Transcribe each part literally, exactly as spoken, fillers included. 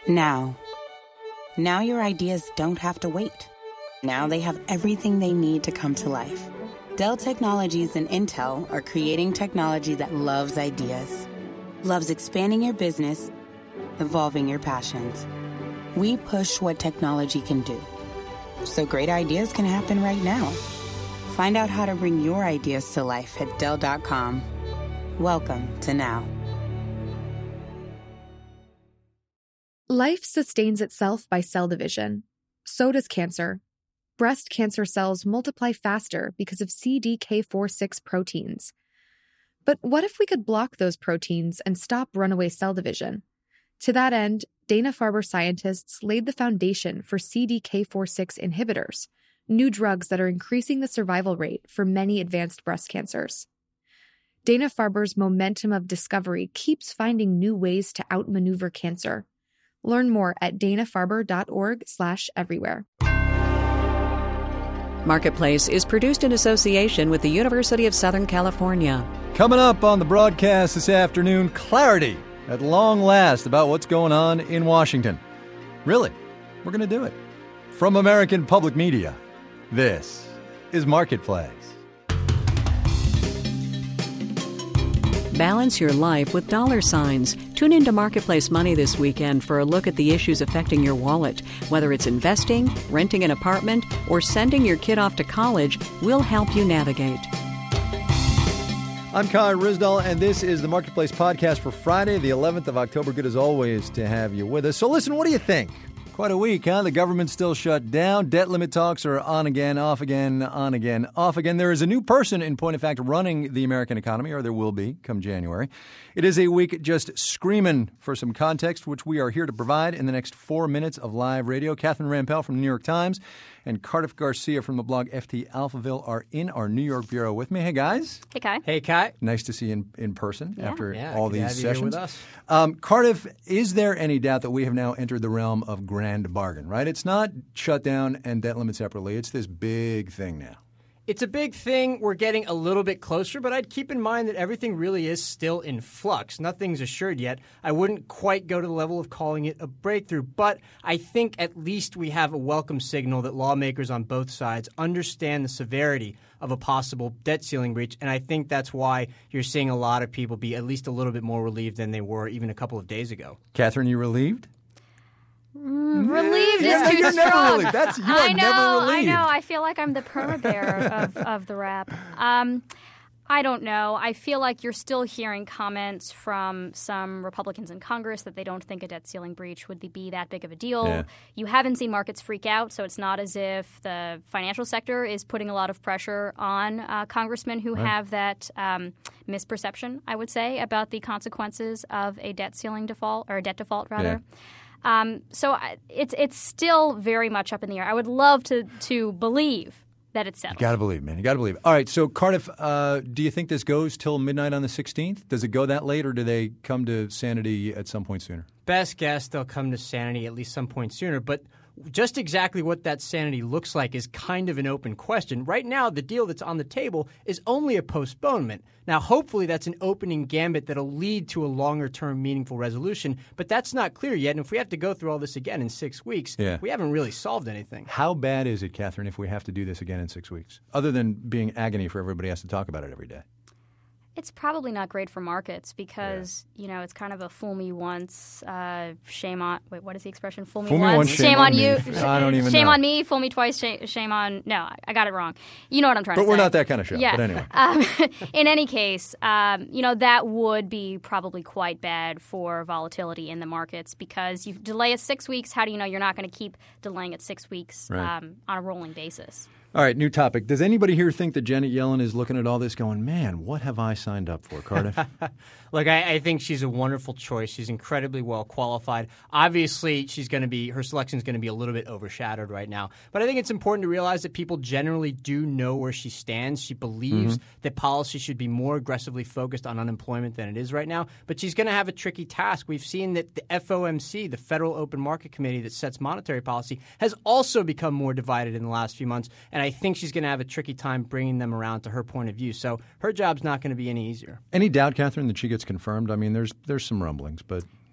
Now. Now your ideas don't have to wait. Now they have everything they need to come to life. Dell Technologies and Intel are creating technology that loves ideas, loves expanding your business, evolving your passions. We push what technology can do, so great ideas can happen right now. Find out how to bring your ideas to life at Dell dot com. Welcome to Now. Life sustains itself by cell division. So does cancer. Breast cancer cells multiply faster because of C D K four six proteins. But what if we could block those proteins and stop runaway cell division? To that end, Dana-Farber scientists laid the foundation for C D K four six inhibitors, new drugs that are increasing the survival rate for many advanced breast cancers. Dana-Farber's momentum of discovery keeps finding new ways to outmaneuver cancer. Learn more at dana-farber.org slash everywhere. Marketplace is produced in association with the University of Southern California. Coming up on the broadcast this afternoon, clarity at long last about what's going on in Washington. Really, we're going to do it. From American Public Media, this is Marketplace. Balance your life with dollar signs. Tune into Marketplace Money this weekend for a look at the issues affecting your wallet. Whether it's investing, renting an apartment, or sending your kid off to college, we'll help you navigate. I'm Kai Ryssdal, and this is the Marketplace podcast for Friday, the eleventh of October. Good as always to have you with us. So listen, what do you think? Quite a week, huh? The government's still shut down. Debt limit talks are on again, off again, on again, off again. There is a new person, in point of fact, running the American economy, or there will be come January. It is a week just screaming for some context, which we are here to provide in the next four minutes of live radio. Catherine Rampell from the New York Times and Cardiff Garcia from the blog F T Alphaville are in our New York bureau with me. Hey, guys. Hey, Kai. Hey, Kai. Nice to see you in, in person yeah. after yeah, all good to these have you sessions. here with us. Um, Cardiff, is there any doubt that we have now entered the realm of grand bargain, right? It's not shut down and debt limit separately. It's this big thing now. It's a big thing. We're getting a little bit closer, but I'd keep in mind that everything really is still in flux. Nothing's assured yet. I wouldn't quite go to the level of calling it a breakthrough, but I think at least we have a welcome signal that lawmakers on both sides understand the severity of a possible debt ceiling breach, and I think that's why you're seeing a lot of people be at least a little bit more relieved than they were even a couple of days ago. Catherine, you relieved? Mm, relieved yeah, is too you're strong. Never relieved. That's, you are I know, never relieved. I know. I feel like I'm the perma bear of, of the rap. Um, I don't know. I feel like you're still hearing comments from some Republicans in Congress that they don't think a debt ceiling breach would be that big of a deal. Yeah. You haven't seen markets freak out, so it's not as if the financial sector is putting a lot of pressure on uh, congressmen who right. have that um, misperception, I would say, about the consequences of a debt ceiling default or a debt default, rather. Yeah. Um, so it's it's still very much up in the air. I would love to to believe that it's settled. You got to believe, man. You got to believe. All right. So, Cardiff, uh, do you think this goes till midnight on the sixteenth? Does it go that late, or do they come to sanity at some point sooner? Best guess they'll come to sanity at least some point sooner, but just exactly what that sanity looks like is kind of an open question. Right now, the deal that's on the table is only a postponement. Now, hopefully that's an opening gambit that'll lead to a longer-term meaningful resolution, but that's not clear yet. And if we have to go through all this again in six weeks, yeah. we haven't really solved anything. How bad is it, Catherine, if we have to do this again in six weeks, other than being agony for everybody who has to talk about it every day? It's probably not great for markets because, yeah. you know, it's kind of a fool me once, uh, shame on – wait, what is the expression? Fool me fool once, me once shame, shame on, on me. you. I don't even shame know. on me, fool me twice, shame, shame on – no, I got it wrong. You know what I'm trying but to say. But we're not that kind of show. Yeah. But anyway. Um, in any case, um, you know, that would be probably quite bad for volatility in the markets because you delay it six weeks. How do you know you're not going to keep delaying it six weeks right. um, on a rolling basis? All right, new topic. Does anybody here think that Janet Yellen is looking at all this going, man, what have I signed up for, Cardiff? Look, I, I think she's a wonderful choice. She's incredibly well qualified. Obviously, she's going to be her selection is going to be a little bit overshadowed right now. But I think it's important to realize that people generally do know where she stands. She believes mm-hmm. that policy should be more aggressively focused on unemployment than it is right now. But she's going to have a tricky task. We've seen that the F O M C, the Federal Open Market Committee that sets monetary policy, has also become more divided in the last few months. And I think she's going to have a tricky time bringing them around to her point of view. So her job's not going to be any easier. Any doubt, Catherine, that she gets confirmed? I mean, there's there's some rumblings, but uh,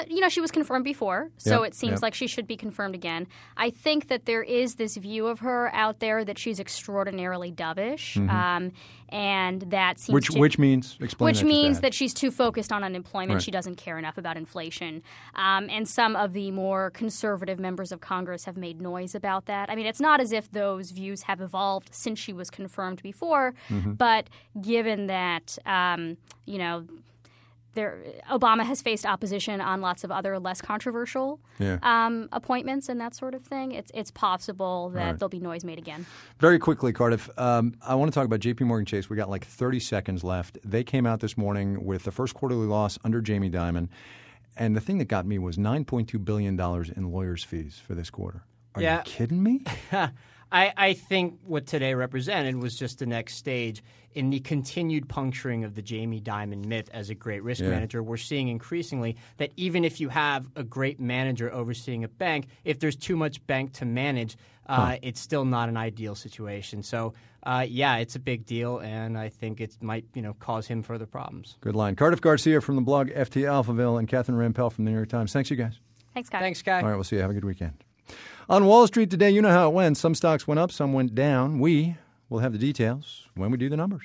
Uh, you know, she was confirmed before, so Yep, it seems yep. like she should be confirmed again. I think that there is this view of her out there that she's extraordinarily dovish, Mm-hmm. um, and that seems Which to, which means explain which that just means ahead. that she's too focused on unemployment. Right. She doesn't care enough about inflation. Um, and some of the more conservative members of Congress have made noise about that. I mean, it's not as if those views have evolved since she was confirmed before, Mm-hmm. but given that, um, you know, there, Obama has faced opposition on lots of other less controversial Yeah. um, appointments and that sort of thing, it's it's possible that Right. there'll be noise made again. Very quickly, Cardiff, um, I want to talk about J P Morgan Chase. We got like thirty seconds left. They came out this morning with the first quarterly loss under Jamie Dimon. And the thing that got me was nine point two billion dollars in lawyers' fees for this quarter. Are Yeah. you kidding me? I, I think what today represented was just the next stage in the continued puncturing of the Jamie Dimon myth as a great risk Yeah. manager. We're seeing increasingly that even if you have a great manager overseeing a bank, if there's too much bank to manage, uh, Huh. it's still not an ideal situation. So, uh, yeah, it's a big deal, and I think it might you know cause him further problems. Good line. Cardiff Garcia from the blog F T Alphaville and Catherine Rampell from the New York Times. Thanks, you guys. Thanks, Kai. Thanks, Kai. All right, we'll see you. Have a good weekend. On Wall Street today, you know how it went. Some stocks went up, some went down. We will have the details when we do the numbers.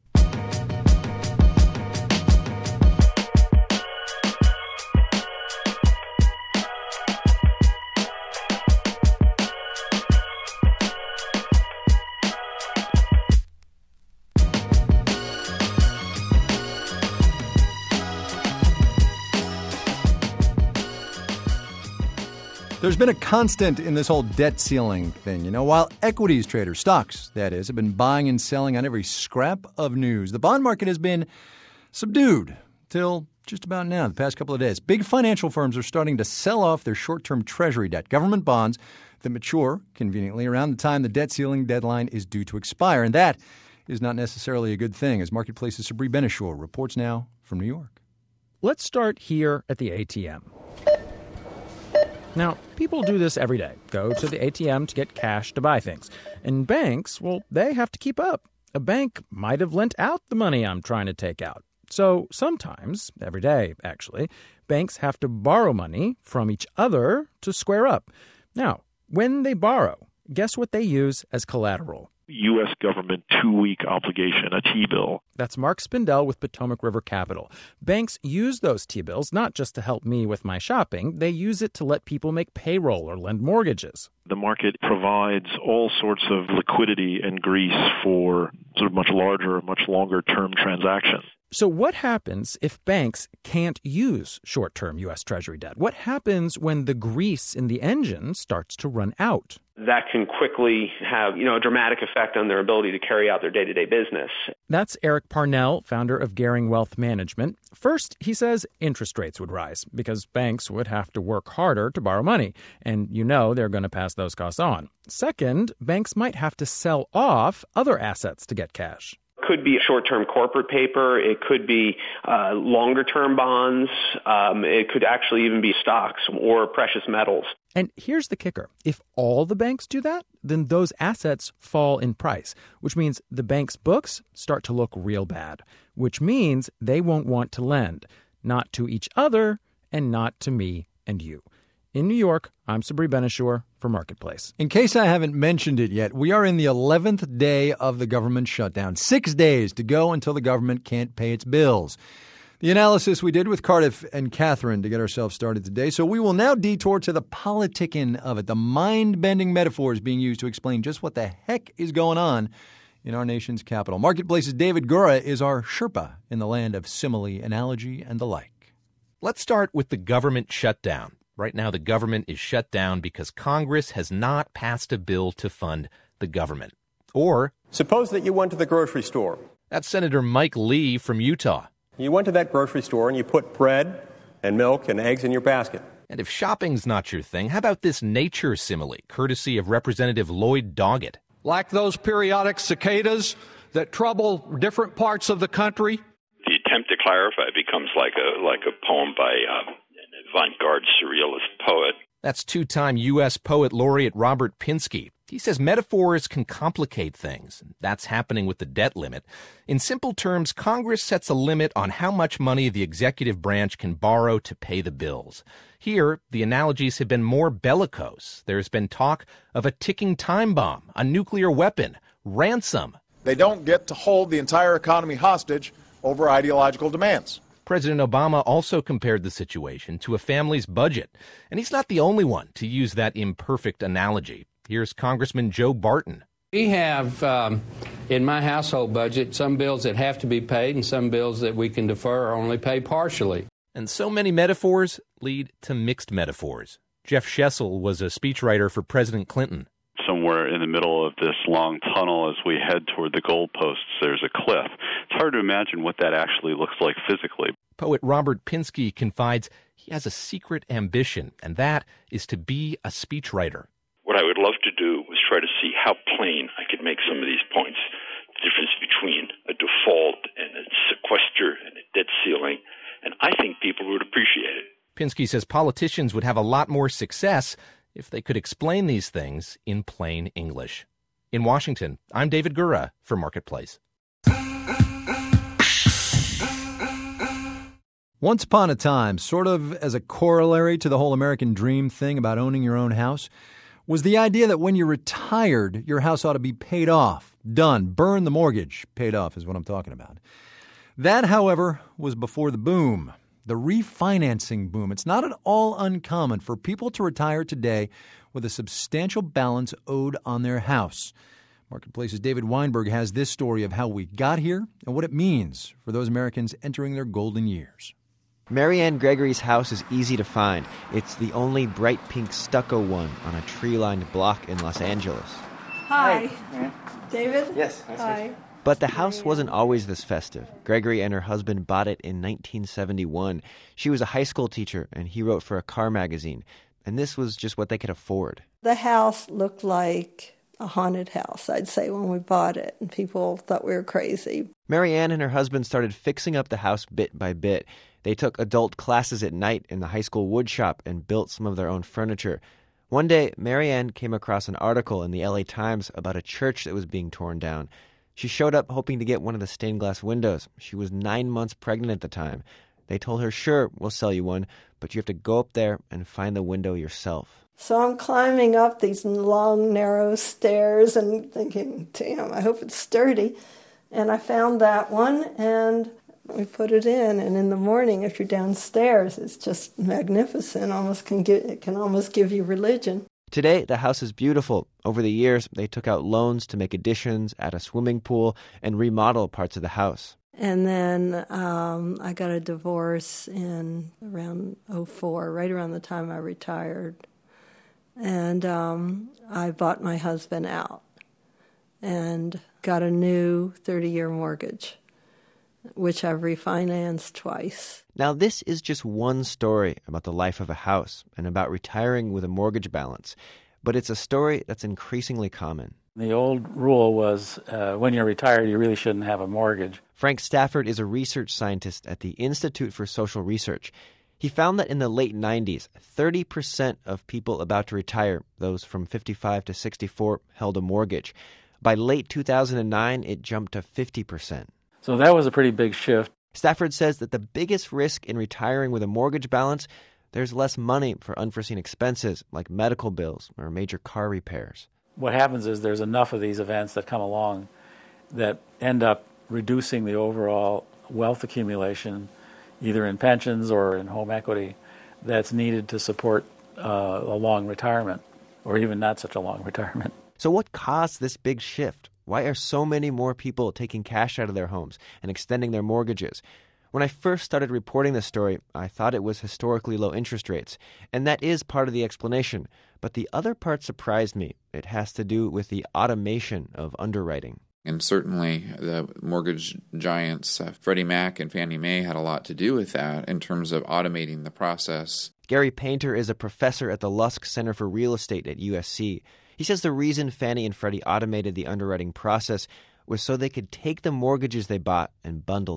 There's been a constant in this whole debt ceiling thing. You know, while equities traders, stocks, that is, have been buying and selling on every scrap of news, the bond market has been subdued till just about now, the past couple of days. Big financial firms are starting to sell off their short-term treasury debt, government bonds that mature conveniently around the time the debt ceiling deadline is due to expire. And that is not necessarily a good thing, as Marketplace's Sabri Benishore reports now from New York. Let's start here at the A T M. Now, people do this every day. Go to the A T M to get cash to buy things. And banks, well, they have to keep up. A bank might have lent out the money I'm trying to take out. So sometimes, every day actually, banks have to borrow money from each other to square up. Now, when they borrow, guess what they use as collateral? U S government two-week obligation, a T-bill. That's Mark Spindell with Potomac River Capital. Banks use those T-bills not just to help me with my shopping. They use it to let people make payroll or lend mortgages. The market provides all sorts of liquidity and grease for sort of much larger, much longer-term transactions. So what happens if banks can't use short-term U S. Treasury debt? What happens when the grease in the engine starts to run out? That can quickly have, you know, a dramatic effect on their ability to carry out their day-to-day business. That's Eric Parnell, founder of Gehring Wealth Management. First, he says interest rates would rise because banks would have to work harder to borrow money. And you know they're going to pass those costs on. Second, banks might have to sell off other assets to get cash. Could be short-term corporate paper. It could be uh, longer-term bonds. Um, it could actually even be stocks or precious metals. And here's the kicker. If all the banks do that, then those assets fall in price, which means the bank's books start to look real bad, which means they won't want to lend, not to each other and not to me and you. In New York, I'm Sabri Benishore for Marketplace. In case I haven't mentioned it yet, we are in the eleventh day of the government shutdown. Six days to go until the government can't pay its bills. The analysis we did with Cardiff and Catherine to get ourselves started today. So we will now detour to the politicking of it, the mind-bending metaphors being used to explain just what the heck is going on in our nation's capital. Marketplace's David Gura is our Sherpa in the land of simile, analogy, and the like. Let's start with the government shutdown. Right now, the government is shut down because Congress has not passed a bill to fund the government. Or, suppose that you went to the grocery store. That's Senator Mike Lee from Utah. You went to that grocery store and you put bread and milk and eggs in your basket. And if shopping's not your thing, how about this nature simile, courtesy of Representative Lloyd Doggett? Like those periodic cicadas that trouble different parts of the country. The attempt to clarify becomes like a like a poem by uh, an avant-garde surrealist poet. That's two-time U S poet laureate Robert Pinsky. He says metaphors can complicate things. That's happening with the debt limit. In simple terms, Congress sets a limit on how much money the executive branch can borrow to pay the bills. Here, the analogies have been more bellicose. There's been talk of a ticking time bomb, a nuclear weapon, ransom. They don't get to hold the entire economy hostage over ideological demands. President Obama also compared the situation to a family's budget. And he's not the only one to use that imperfect analogy. Here's Congressman Joe Barton. We have, um, in my household budget, some bills that have to be paid and some bills that we can defer or only pay partially. And so many metaphors lead to mixed metaphors. Jeff Schessel was a speechwriter for President Clinton. Somewhere in the middle of this long tunnel as we head toward the goalposts, there's a cliff. It's hard to imagine what that actually looks like physically. Poet Robert Pinsky confides he has a secret ambition, and that is to be a speechwriter. What I would love to do was try to see how plain I could make some of these points. The difference between a default and a sequester and a debt ceiling. And I think people would appreciate it. Pinsky says politicians would have a lot more success if they could explain these things in plain English. In Washington, I'm David Gura for Marketplace. Once upon a time, sort of as a corollary to the whole American dream thing about owning your own house, was the idea that when you're retired, your house ought to be paid off. Done. Burn the mortgage. Paid off is what I'm talking about. That, however, was before the boom, the refinancing boom. It's not at all uncommon for people to retire today with a substantial balance owed on their house. Marketplace's David Weinberg has this story of how we got here and what it means for those Americans entering their golden years. Marianne Gregory's house is easy to find. It's the only bright pink stucco one on a tree-lined block in Los Angeles. Hi. Hi. David? Yes. Nice Hi. But the house wasn't always this festive. Gregory and her husband bought it in nineteen seventy-one. She was a high school teacher, and he wrote for a car magazine. And this was just what they could afford. The house looked like a haunted house, I'd say, when we bought it, and people thought we were crazy. Marianne and her husband started fixing up the house bit by bit. They took adult classes at night in the high school wood shop and built some of their own furniture. One day, Marianne came across an article in the L A Times about a church that was being torn down. She showed up hoping to get one of the stained glass windows. She was nine months pregnant at the time. They told her, sure, we'll sell you one, but you have to go up there and find the window yourself. So I'm climbing up these long, narrow stairs and thinking, damn, I hope it's sturdy. And I found that one, and we put it in. And in the morning, if you're downstairs, it's just magnificent. Almost can give, it can almost give you religion. Today, the house is beautiful. Over the years, they took out loans to make additions, add a swimming pool, and remodel parts of the house. And then um, I got a divorce in around oh four, right around the time I retired. And um, I bought my husband out and got a new thirty-year mortgage, which I've refinanced twice. Now, this is just one story about the life of a house and about retiring with a mortgage balance, but it's a story that's increasingly common. The old rule was uh, when you're retired, you really shouldn't have a mortgage. Frank Stafford is a research scientist at the Institute for Social Research. He found that in the late nineties, thirty percent of people about to retire, those from fifty-five to sixty-four, held a mortgage. By late two thousand nine, it jumped to fifty percent. So that was a pretty big shift. Stafford says that the biggest risk in retiring with a mortgage balance, there's less money for unforeseen expenses like medical bills or major car repairs. What happens is there's enough of these events that come along that end up reducing the overall wealth accumulation, either in pensions or in home equity, that's needed to support uh, a long retirement, or even not such a long retirement. So what caused this big shift? Why are so many more people taking cash out of their homes and extending their mortgages? When I first started reporting this story, I thought it was historically low interest rates, and that is part of the explanation. But the other part surprised me. It has to do with the automation of underwriting. And certainly the mortgage giants, uh, Freddie Mac and Fannie Mae, had a lot to do with that in terms of automating the process. Gary Painter is a professor at the Lusk Center for Real Estate at U S C. He says the reason Fannie and Freddie automated the underwriting process was so they could take the mortgages they bought and bundle them.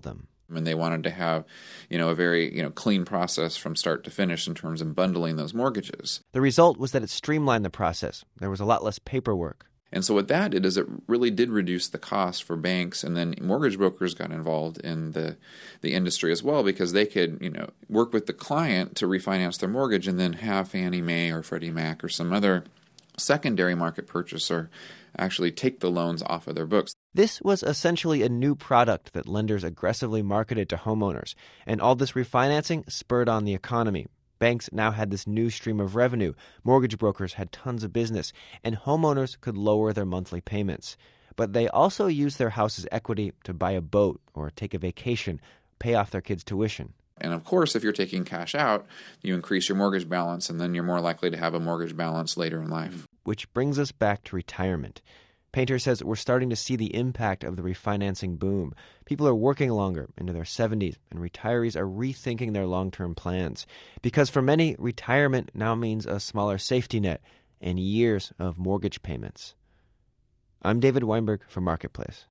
And they wanted to have, you know, a very, you know, clean process from start to finish in terms of bundling those mortgages. The result was that it streamlined the process. There was a lot less paperwork. And so what that did is it really did reduce the cost for banks, and then mortgage brokers got involved in the the industry as well, because they could, you know, work with the client to refinance their mortgage and then have Fannie Mae or Freddie Mac or some other secondary market purchaser actually take the loans off of their books. This was essentially a new product that lenders aggressively marketed to homeowners, and all this refinancing spurred on the economy. Banks now had this new stream of revenue, mortgage brokers had tons of business, and homeowners could lower their monthly payments. But they also used their house's equity to buy a boat or take a vacation, pay off their kids' tuition. And of course, if you're taking cash out, you increase your mortgage balance, and then you're more likely to have a mortgage balance later in life. Which brings us back to retirement. Painter says we're starting to see the impact of the refinancing boom. People are working longer, into their seventies, and retirees are rethinking their long-term plans. Because for many, retirement now means a smaller safety net and years of mortgage payments. I'm David Weinberg for Marketplace.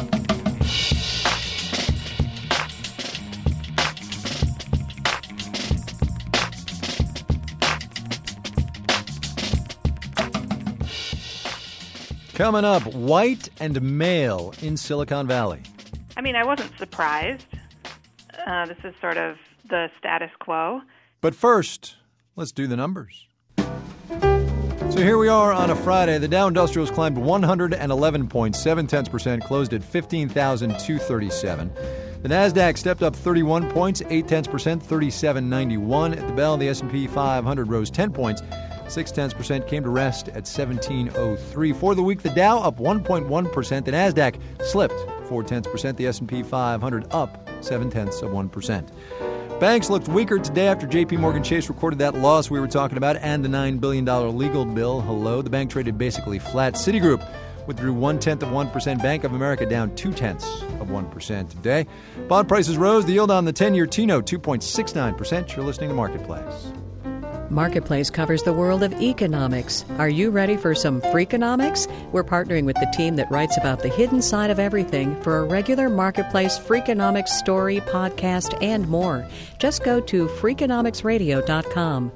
Coming up, white and male in Silicon Valley. I mean, I wasn't surprised. Uh, this is sort of the status quo. But first, let's do the numbers. So here we are on a Friday. The Dow Industrials climbed one hundred eleven point seven percent, closed at fifteen thousand two hundred thirty-seven. The Nasdaq stepped up thirty-one points, eight tenths percent, thirty-seven ninety-one. At the bell, the S and P five hundred rose ten points. Six tenths percent came to rest at seventeen oh three. For the week, the Dow up one point one percent. The Nasdaq slipped four tenths percent. The S and P five hundred up seven tenths of one percent. Banks looked weaker today after J P Morgan Chase recorded that loss we were talking about and the nine billion dollars legal bill. Hello, the bank traded basically flat. Citigroup withdrew one tenth of one percent. Bank of America down two tenths of one percent today. Bond prices rose. The yield on the ten-year T-note two point six nine percent. You're listening to Marketplace. Marketplace covers the world of economics. Are you ready for some Freakonomics? We're partnering with the team that writes about the hidden side of everything for a regular Marketplace Freakonomics story, podcast, and more. Just go to freakonomics radio dot com.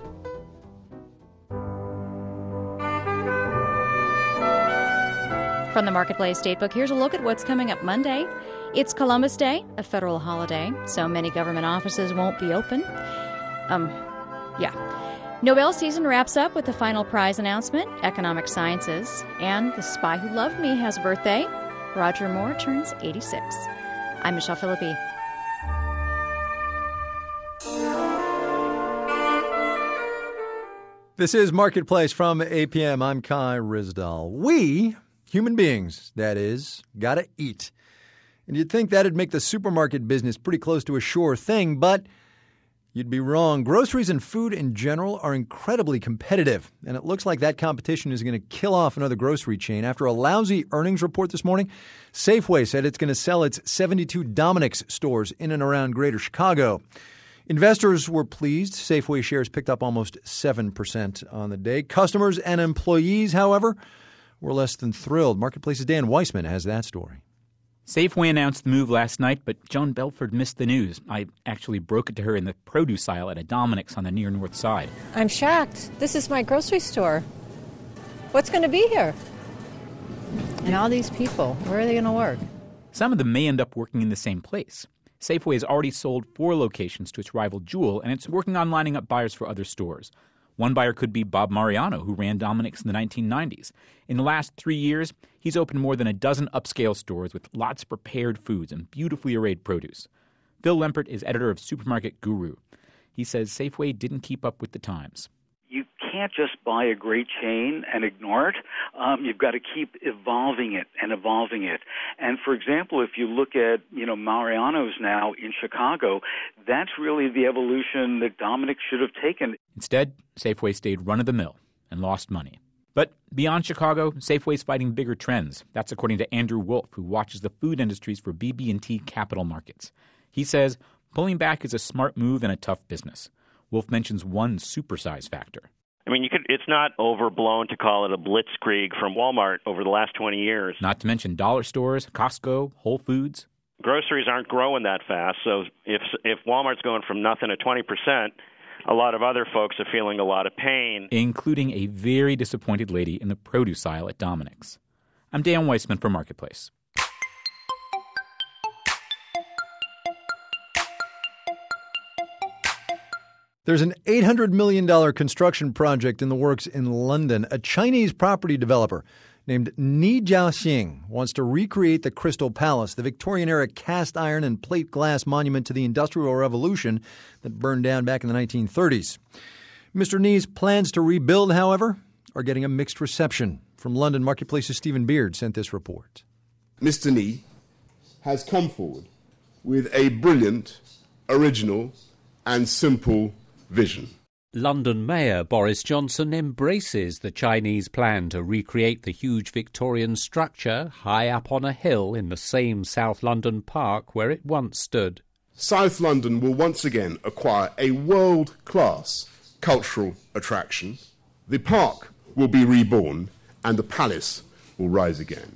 From the Marketplace Datebook, here's a look at what's coming up Monday. It's Columbus Day, a federal holiday, so many government offices won't be open. Um, yeah. Nobel season wraps up with the final prize announcement, Economic Sciences. And The Spy Who Loved Me has a birthday. Roger Moore turns eighty-six. I'm Michelle Philippi. This is Marketplace from A P M. I'm Kai Ryssdal. We, human beings, that is, gotta eat. And you'd think that'd make the supermarket business pretty close to a sure thing, but you'd be wrong. Groceries and food in general are incredibly competitive, and it looks like that competition is going to kill off another grocery chain. After a lousy earnings report this morning, Safeway said it's going to sell its seventy-two Dominick's stores in and around Greater Chicago. Investors were pleased. Safeway shares picked up almost seven percent on the day. Customers and employees, however, were less than thrilled. Marketplace's Dan Weissman has that story. Safeway announced the move last night, but Joan Belford missed the news. I actually broke it to her in the produce aisle at a Dominick's on the near north side. I'm shocked. This is my grocery store. What's going to be here? And all these people, where are they going to work? Some of them may end up working in the same place. Safeway has already sold four locations to its rival Jewel, and it's working on lining up buyers for other stores. One buyer could be Bob Mariano, who ran Dominick's in the nineteen nineties. In the last three years, he's opened more than a dozen upscale stores with lots of prepared foods and beautifully arrayed produce. Phil Lempert is editor of Supermarket Guru. He says Safeway didn't keep up with the times. You can't just buy a great chain and ignore it. Um, you've got to keep evolving it and evolving it. And for example, if you look at, you know, Mariano's now in Chicago, that's really the evolution that Dominick should have taken. Instead, Safeway stayed run-of-the-mill and lost money. But beyond Chicago, Safeway's fighting bigger trends. That's according to Andrew Wolf, who watches the food industries for B B and T Capital Markets. He says pulling back is a smart move and a tough business. Wolf mentions one supersize factor. I mean, you could. It's not overblown to call it a blitzkrieg from Walmart over the last twenty years. Not to mention dollar stores, Costco, Whole Foods. groceries aren't growing that fast. So if if Walmart's going from nothing to twenty percent, a lot of other folks are feeling a lot of pain. Including a very disappointed lady in the produce aisle at Dominick's. I'm Dan Weissman for Marketplace. There's an eight hundred million dollars construction project in the works in London. A Chinese property developer named Ni Jiaxing wants to recreate the Crystal Palace, the Victorian-era cast iron and plate glass monument to the Industrial Revolution that burned down back in the nineteen thirties. Mister Ni's plans to rebuild, however, are getting a mixed reception. From London, Marketplace's Stephen Beard sent this report. Mister Ni has come forward with a brilliant, original and simple vision. London Mayor Boris Johnson embraces the Chinese plan to recreate the huge Victorian structure high up on a hill in the same South London park where it once stood. South London will once again acquire a world-class cultural attraction. The park will be reborn and the palace will rise again.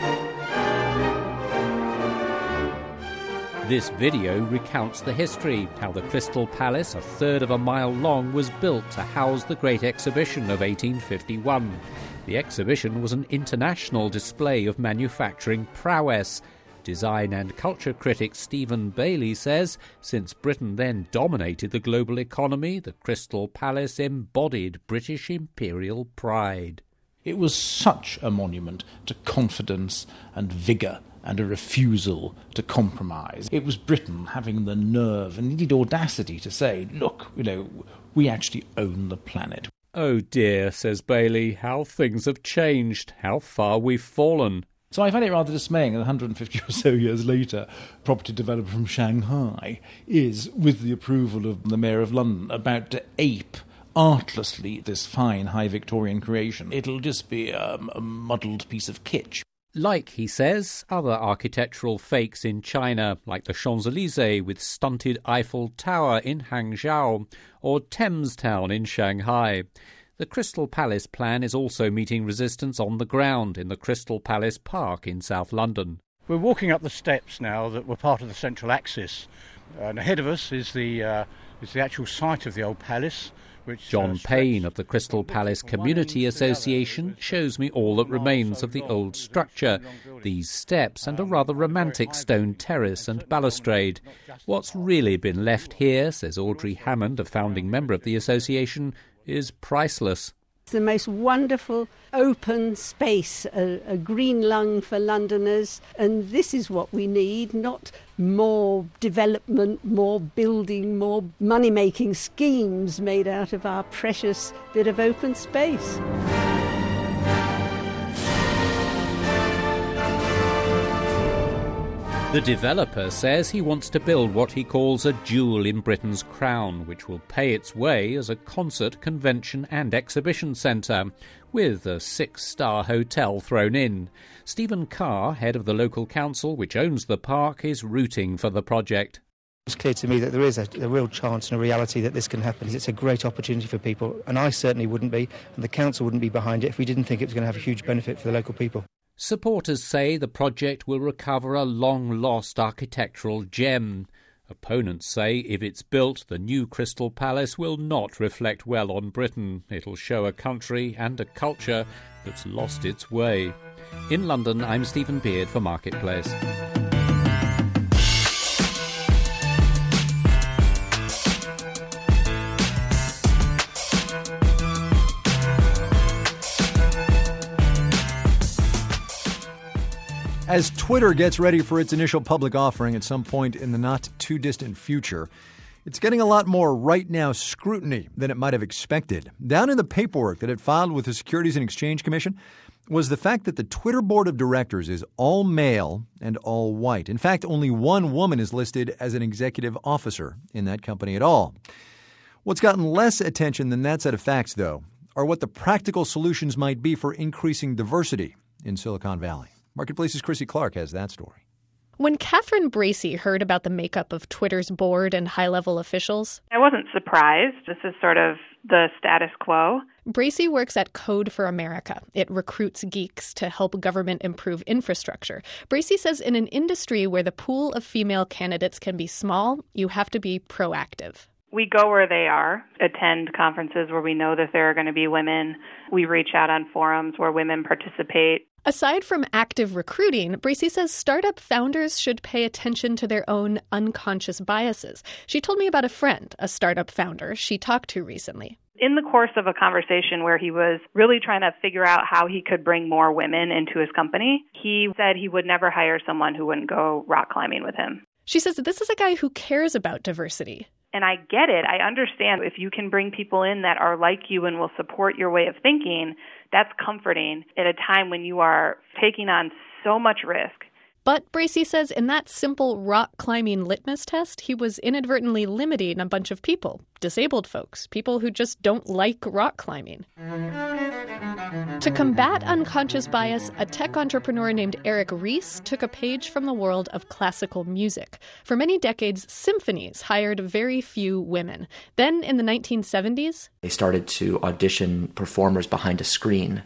This video recounts the history, how the Crystal Palace, a third of a mile long, was built to house the Great Exhibition of eighteen fifty-one. The exhibition was an international display of manufacturing prowess. Design and culture critic Stephen Bailey says, since Britain then dominated the global economy, the Crystal Palace embodied British imperial pride. It was such a monument to confidence and vigour and a refusal to compromise. It was Britain having the nerve and indeed audacity to say, look, you know, we actually own the planet. Oh dear, says Bailey, how things have changed, how far we've fallen. So I find it rather dismaying that one hundred fifty or so years later, a property developer from Shanghai is, with the approval of the Mayor of London, about to ape artlessly this fine high Victorian creation. It'll just be um, a muddled piece of kitsch. Like, he says, other architectural fakes in China, like the Champs-Élysées with stunted Eiffel Tower in Hangzhou, or Thames Town in Shanghai. The Crystal Palace plan is also meeting resistance on the ground in the Crystal Palace Park in South London. We're walking up the steps now that were part of the central axis, and ahead of us is the, uh, is the actual site of the old palace. Which, John uh, Payne of the Crystal Palace Community Association shows me all that remains of the old structure, these steps and a rather romantic stone terrace and balustrade. What's really been left here, says Audrey Hammond, a founding member of the association, is priceless. It's the most wonderful open space, a, a green lung for Londoners, and this is what we need, not more development, more building, more money-making schemes made out of our precious bit of open space. The developer says he wants to build what he calls a jewel in Britain's crown, which will pay its way as a concert, convention and exhibition centre, with a six-star hotel thrown in. Stephen Carr, head of the local council which owns the park, is rooting for the project. It's clear to me that there is a, a real chance and a reality that this can happen. It's a great opportunity for people, and I certainly wouldn't be, and the council wouldn't be behind it if we didn't think it was going to have a huge benefit for the local people. Supporters say the project will recover a long-lost architectural gem. Opponents say if it's built, the new Crystal Palace will not reflect well on Britain. It'll show a country and a culture that's lost its way. In London, I'm Stephen Beard for Marketplace. As Twitter gets ready for its initial public offering at some point in the not-too-distant future, it's getting a lot more right-now scrutiny than it might have expected. Down in the paperwork that it filed with the Securities and Exchange Commission was the fact that the Twitter board of directors is all male and all white. In fact, only one woman is listed as an executive officer in that company at all. What's gotten less attention than that set of facts, though, are what the practical solutions might be for increasing diversity in Silicon Valley. Marketplace's Chrissy Clark has that story. When Catherine Bracey heard about the makeup of Twitter's board and high-level officials, I wasn't surprised. This is sort of the status quo. Bracy works at Code for America. It recruits geeks to help government improve infrastructure. Bracy says in an industry where the pool of female candidates can be small, you have to be proactive. We go where they are, attend conferences where we know that there are going to be women. We reach out on forums where women participate. Aside from active recruiting, Bracy says startup founders should pay attention to their own unconscious biases. She told me about a friend, a startup founder she talked to recently. In the course of a conversation where he was really trying to figure out how he could bring more women into his company, he said he would never hire someone who wouldn't go rock climbing with him. She says that this is a guy who cares about diversity. And I get it. I understand if you can bring people in that are like you and will support your way of thinking, that's comforting at a time when you are taking on so much risk. But Bracy says in that simple rock climbing litmus test, he was inadvertently limiting a bunch of people, disabled folks, people who just don't like rock climbing. To combat unconscious bias, a tech entrepreneur named Eric Ries took a page from the world of classical music. For many decades, symphonies hired very few women. Then in the nineteen seventies, they started to audition performers behind a screen.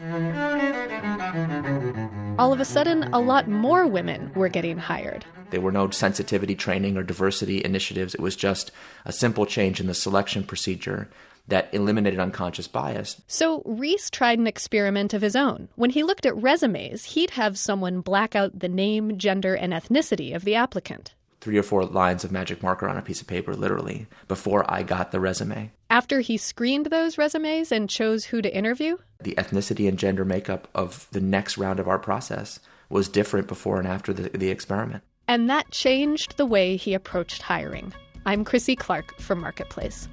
All of a sudden, a lot more women were getting hired. There were no sensitivity training or diversity initiatives. It was just a simple change in the selection procedure that eliminated unconscious bias. So Ries tried an experiment of his own. When he looked at resumes, he'd have someone black out the name, gender, and ethnicity of the applicant. Three or four lines of magic marker on a piece of paper, literally, before I got the resume. After he screened those resumes and chose who to interview, the ethnicity and gender makeup of the next round of our process was different before and after the, the experiment. And that changed the way he approached hiring. I'm Chrissy Clark for Marketplace.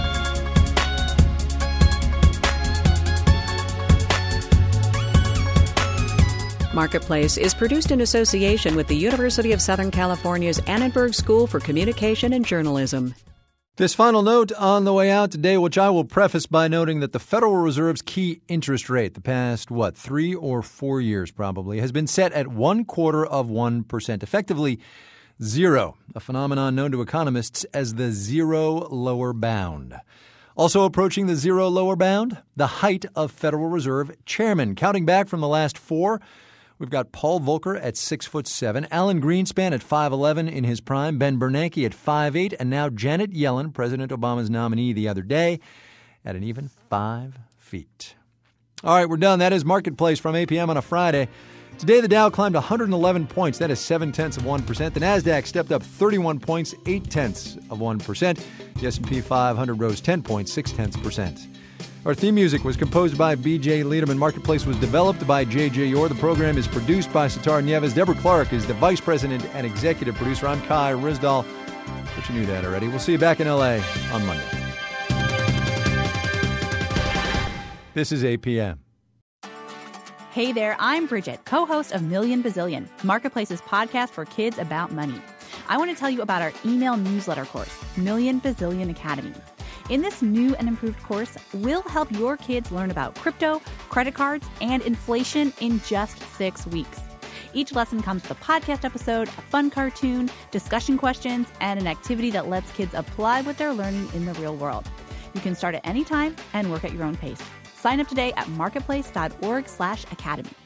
Marketplace is produced in association with the University of Southern California's Annenberg School for Communication and Journalism. This final note on the way out today, which I will preface by noting that the Federal Reserve's key interest rate the past, what, three or four years probably, has been set at one quarter of one percent, effectively zero, a phenomenon known to economists as the zero lower bound. Also approaching the zero lower bound, the height of Federal Reserve chairman. Counting back from the last four, we've got Paul Volcker at six foot seven, Alan Greenspan at five eleven in his prime, Ben Bernanke at five eight, and now Janet Yellen, President Obama's nominee the other day, at an even five feet. All right, we're done. That is Marketplace from eight p.m. on a Friday. Today, the Dow climbed one hundred eleven points. That is seven tenths of one percent. The Nasdaq stepped up thirty-one points, eight tenths of one percent. The S and P five hundred rose ten points, six tenths percent. Our theme music was composed by B J Liederman. Marketplace was developed by J J Orr. The program is produced by Sitar Nieves. Deborah Clark is the vice president and executive producer. I'm Kai Risdal. But you knew that already. We'll see you back in L A on Monday. This is eight p.m. Hey there, I'm Bridget, co-host of Million Bazillion, Marketplace's podcast for kids about money. I want to tell you about our email newsletter course, Million Bazillion Academy. In this new and improved course, we'll help your kids learn about crypto, credit cards, and inflation in just six weeks. Each lesson comes with a podcast episode, a fun cartoon, discussion questions, and an activity that lets kids apply what they're learning in the real world. You can start at any time and work at your own pace. Sign up today at marketplace.org slash academy.